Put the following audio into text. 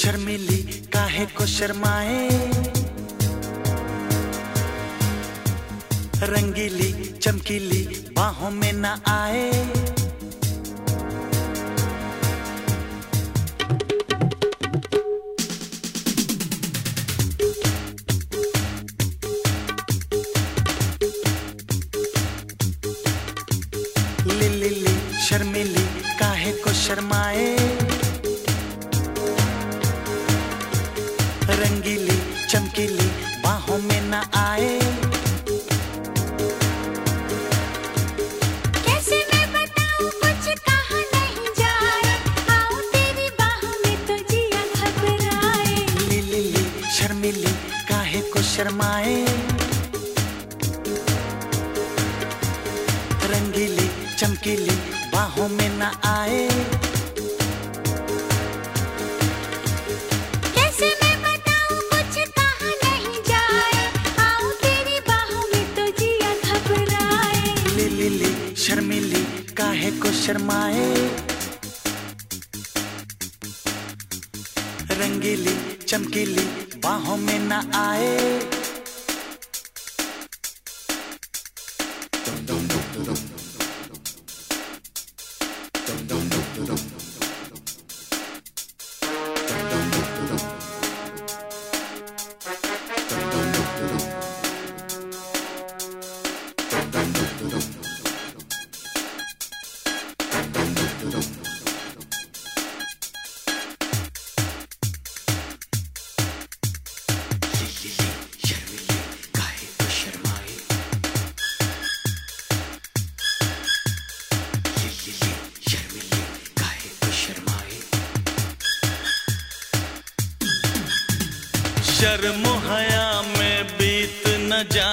शर्मिली काहे को शर्माए, रंगीली चमकीली बाहों में न आए। लिली शर्मिली काहे को शर्माए, रंगीली चमकीली बाहों में न आए। कैसे मैं बताऊं कुछ कहा नहीं जाए, आऊं तेरी बाहों में तो जिया घबराए। लिली शर्मिली काहे को शर्माए, रंगीली चमकीली बाहों में न आए। कैसे मैं बताऊं कुछ कहा नहीं जाए, आऊं तेरी बाहों में तो जिया घबराए। लिली शर्मिली काहे को शर्माए, रंगीली चमकीली बाहों में न आए। शर्म हया में बीत न जा